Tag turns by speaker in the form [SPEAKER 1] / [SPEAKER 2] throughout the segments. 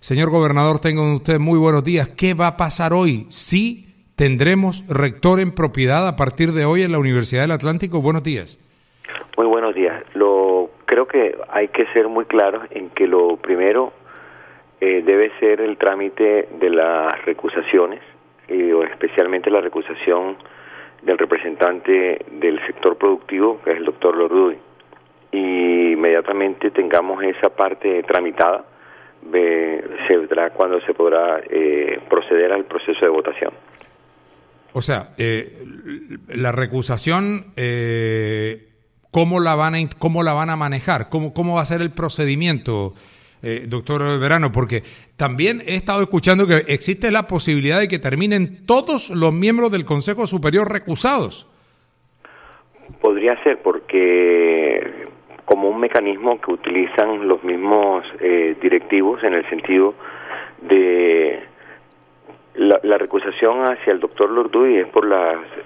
[SPEAKER 1] Señor gobernador, tengan usted muy buenos días. ¿Qué va a pasar hoy? ¿Sí tendremos rector en propiedad a partir de hoy en la Universidad del Atlántico? Buenos días.
[SPEAKER 2] Muy buenos días. Creo que hay que ser muy claros en que lo primero debe ser el trámite de las recusaciones, especialmente la recusación del representante del sector productivo, que es el doctor Lorduy. Y inmediatamente tengamos esa parte tramitada, se verá cuando se podrá proceder al proceso de votación.
[SPEAKER 1] O sea, la recusación, ¿cómo la van a manejar? ¿Cómo va a ser el procedimiento, doctor Verano? Porque también he estado escuchando que existe la posibilidad de que terminen todos los miembros del Consejo Superior recusados.
[SPEAKER 2] Podría ser, porque como un mecanismo que utilizan los mismos directivos en el sentido de la recusación hacia el doctor Lorduy es por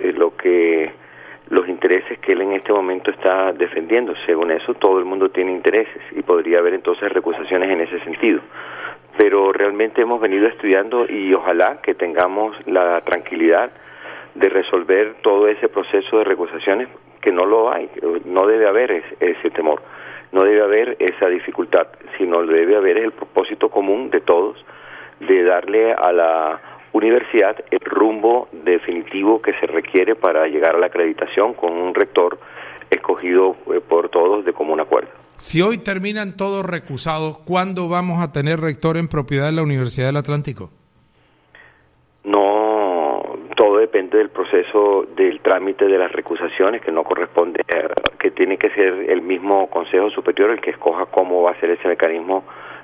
[SPEAKER 2] los intereses que él en este momento está defendiendo. Según eso, todo el mundo tiene intereses y podría haber entonces recusaciones en ese sentido. Pero realmente hemos venido estudiando y ojalá que tengamos la tranquilidad de resolver todo ese proceso de recusaciones, que no lo hay, no debe haber ese temor, no debe haber esa dificultad, sino debe haber el propósito común de todos de darle a la universidad el rumbo definitivo que se requiere para llegar a la acreditación con un rector escogido por todos de común acuerdo.
[SPEAKER 1] Si hoy terminan todos recusados, ¿cuándo vamos a tener rector en propiedad de la Universidad del Atlántico?
[SPEAKER 2] No, todo depende del proceso del trámite de las recusaciones, que no corresponde, que tiene que ser el mismo Consejo Superior el que escoja cómo va a ser ese mecanismo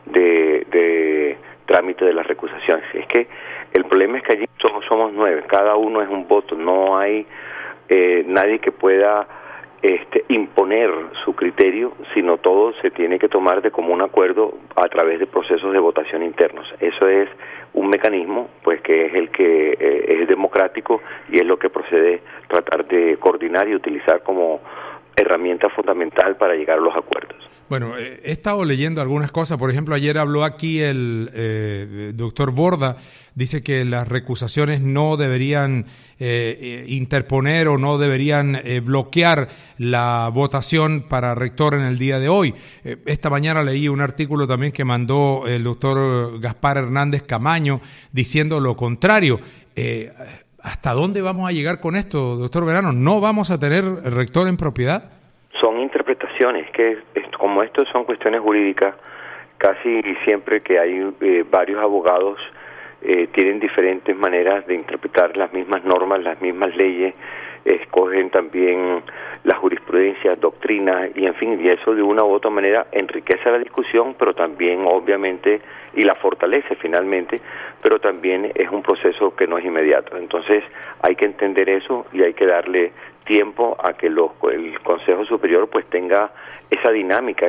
[SPEAKER 2] de trámite de las recusaciones. Es que el problema es que allí somos 9, cada uno es un voto, no hay nadie que pueda imponer su criterio, sino todo se tiene que tomar de común acuerdo a través de procesos de votación internos. Eso es un mecanismo pues que es el que es democrático y es lo que procede tratar de coordinar y utilizar como herramienta fundamental para llegar a los acuerdos.
[SPEAKER 1] Bueno, he estado leyendo algunas cosas. Por ejemplo, ayer habló aquí el doctor Borda. Dice que las recusaciones no deberían interponer o no deberían bloquear la votación para rector en el día de hoy. Esta mañana leí un artículo también que mandó el doctor Gaspar Hernández Camaño diciendo lo contrario. ¿Hasta dónde vamos a llegar con esto, doctor Verano? ¿No vamos a tener rector en propiedad?
[SPEAKER 2] Son interpretaciones, que como esto son cuestiones jurídicas, casi siempre que hay varios abogados tienen diferentes maneras de interpretar las mismas normas, las mismas leyes, escogen también la jurisprudencia, doctrina y en fin, y eso de una u otra manera enriquece la discusión, pero también obviamente y la fortalece finalmente, pero también es un proceso que no es inmediato. Entonces hay que entender eso y hay que darle tiempo a que el Consejo Superior pues tenga esa dinámica,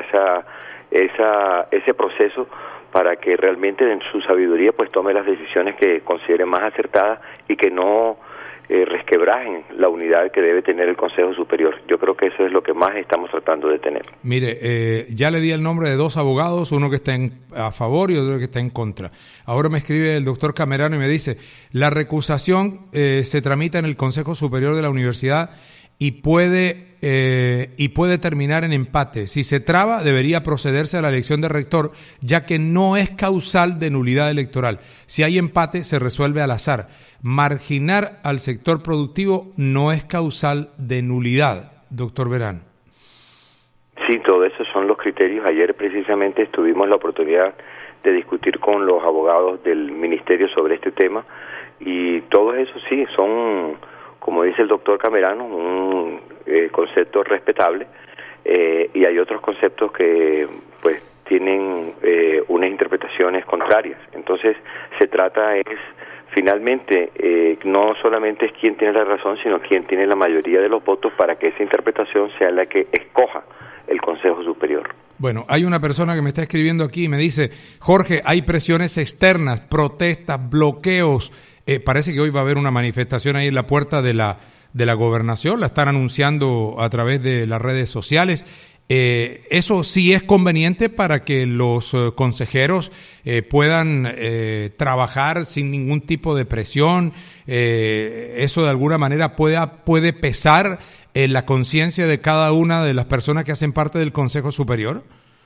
[SPEAKER 2] ese proceso para que realmente en su sabiduría pues tome las decisiones que considere más acertadas y que no resquebrajen la unidad que debe tener el Consejo Superior. Yo creo que eso es lo que más estamos tratando de tener.
[SPEAKER 1] Mire, ya le di el nombre de 2 abogados, uno que está a favor y otro que está en contra. Ahora me escribe el doctor Camerano y me dice, la recusación se tramita en el Consejo Superior de la Universidad y puede terminar en empate. Si se traba, debería procederse a la elección de rector, ya que no es causal de nulidad electoral. Si hay empate, se resuelve al azar. Marginar al sector productivo no es causal de nulidad, doctor Verano.
[SPEAKER 2] Sí, todo eso son los criterios. Ayer precisamente tuvimos la oportunidad de discutir con los abogados del ministerio sobre este tema y todo eso sí son, como dice el doctor Camerano, un concepto respetable y hay otros conceptos que pues tienen unas interpretaciones contrarias. Entonces se trata finalmente no solamente es quién tiene la razón, sino quién tiene la mayoría de los votos para que esa interpretación sea la que escoja el Consejo Superior.
[SPEAKER 1] Bueno, hay una persona que me está escribiendo aquí y me dice, Jorge, hay presiones externas, protestas, bloqueos. Parece que hoy va a haber una manifestación ahí en la puerta de la gobernación, la están anunciando a través de las redes sociales. Eso sí es conveniente para que los consejeros puedan trabajar sin ningún tipo de presión. Eso de alguna manera puede pesar en la conciencia de cada una de las personas que hacen parte del Consejo Superior.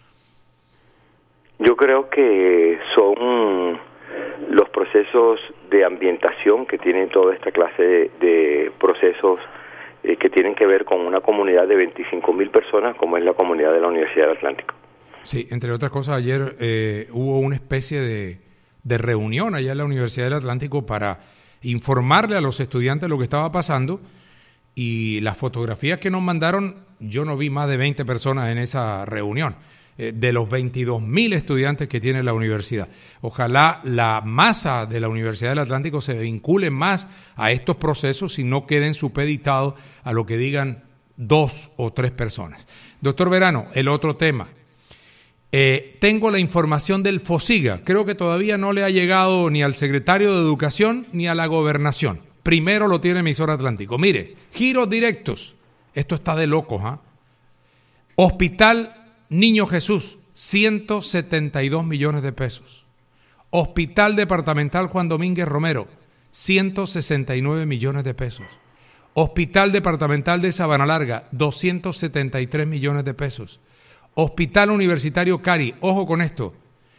[SPEAKER 2] Yo creo que son los procesos de ambientación que tienen toda esta clase de procesos que tienen que ver con una comunidad de 25,000 personas, como es la comunidad de la Universidad del Atlántico.
[SPEAKER 1] Sí, entre otras cosas, ayer hubo una especie de reunión allá en la Universidad del Atlántico para informarle a los estudiantes lo que estaba pasando, y las fotografías que nos mandaron, yo no vi más de 20 personas en esa reunión, de los 22,000 estudiantes que tiene la universidad. Ojalá la masa de la Universidad del Atlántico se vincule más a estos procesos y no queden supeditados a lo que digan 2 o 3 personas. Doctor Verano, el otro tema. Tengo la información del FOSIGA. Creo que todavía no le ha llegado ni al secretario de Educación ni a la Gobernación. Primero lo tiene Emisora Atlántico. Mire, giros directos. Esto está de locos, ¿ah? Hospital Niño Jesús, 172 millones de pesos. Hospital Departamental Juan Domínguez Romero, 169 millones de pesos. Hospital Departamental de Sabana Larga, 273 millones de pesos. Hospital Universitario Cari, ojo con esto,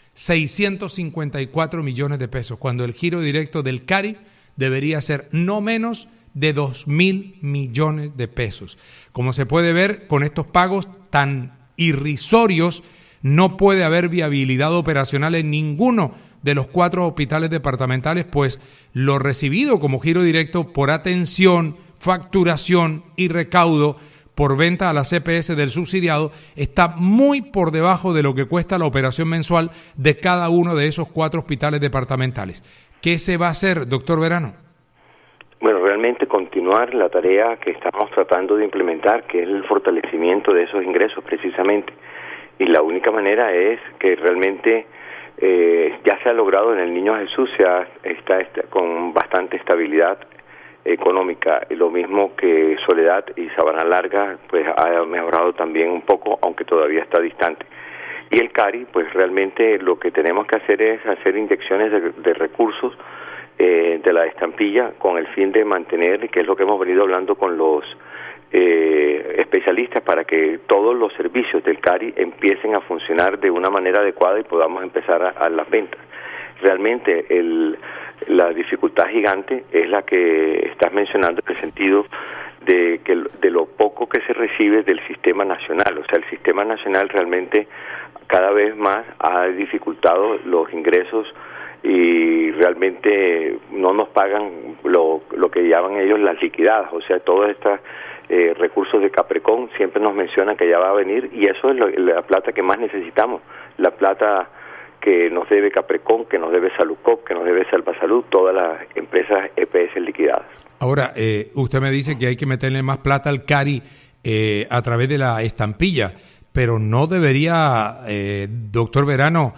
[SPEAKER 1] 654 millones de pesos, cuando el giro directo del Cari debería ser no menos de 2.000 millones de pesos. Como se puede ver, con estos pagos tan irrisorios, no puede haber viabilidad operacional en ninguno de los 4 hospitales departamentales, pues lo recibido como giro directo por atención, facturación y recaudo por venta a la CPS del subsidiado está muy por debajo de lo que cuesta la operación mensual de cada uno de esos 4 hospitales departamentales. ¿Qué se va a hacer, doctor Verano?
[SPEAKER 2] Bueno, realmente continuar la tarea que estamos tratando de implementar, que es el fortalecimiento de esos ingresos precisamente. Y la única manera es que realmente ya se ha logrado en el Niño Jesús, está con bastante estabilidad económica, y lo mismo que Soledad y Sabana Larga, pues ha mejorado también un poco, aunque todavía está distante. Y el CARI, pues realmente lo que tenemos que hacer es hacer inyecciones de recursos de la estampilla con el fin de mantener, que es lo que hemos venido hablando con los especialistas, para que todos los servicios del CARI empiecen a funcionar de una manera adecuada y podamos empezar a las ventas. Realmente la dificultad gigante es la que estás mencionando, en el sentido de lo poco que se recibe del sistema nacional. O sea, el sistema nacional realmente cada vez más ha dificultado los ingresos y realmente no nos pagan lo que llaman ellos las liquidadas. O sea, todos estos recursos de Caprecón siempre nos mencionan que ya va a venir, y eso es la plata que más necesitamos, la plata que nos debe Caprecón, que nos debe Saludcop, que nos debe Salvasalud, todas las empresas EPS liquidadas. Ahora,
[SPEAKER 1] usted me dice que hay que meterle más plata al CARI a través de la estampilla, pero no debería, doctor Verano,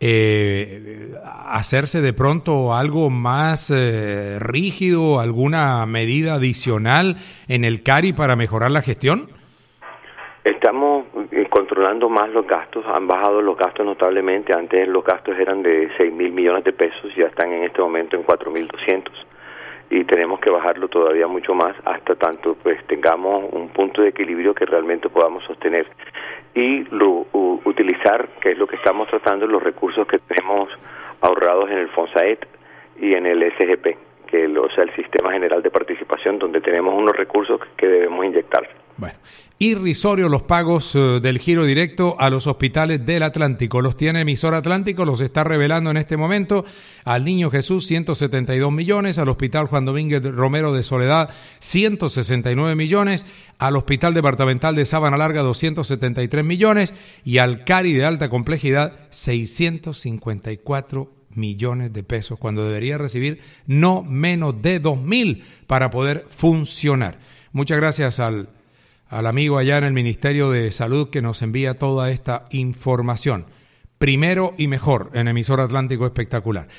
[SPEAKER 1] hacerse de pronto algo más rígido, alguna medida adicional en el CARI para mejorar la gestión.
[SPEAKER 2] Estamos controlando más los gastos, han bajado los gastos notablemente. Antes los gastos eran de 6,000 millones de pesos, ya están en este momento en 4,200, y tenemos que bajarlo todavía mucho más, hasta tanto pues tengamos un punto de equilibrio que realmente podamos sostener y utilizar, que es lo que estamos tratando, los recursos que tenemos ahorrados en el FONSAED y en el SGP, o sea, el Sistema General de Participación, donde tenemos unos recursos que debemos inyectar.
[SPEAKER 1] Bueno, irrisorio los pagos del giro directo a los hospitales del Atlántico. Los tiene Emisora Atlántico, los está revelando en este momento. Al Niño Jesús, 172 millones. Al Hospital Juan Domínguez Romero de Soledad, 169 millones. Al Hospital Departamental de Sabana Larga, 273 millones. Y al CARI de alta complejidad, 654 millones de pesos, cuando debería recibir no menos de 2.000 para poder funcionar. Muchas gracias al amigo allá en el Ministerio de Salud que nos envía toda esta información. Primero y mejor en Emisora Atlántico Espectacular.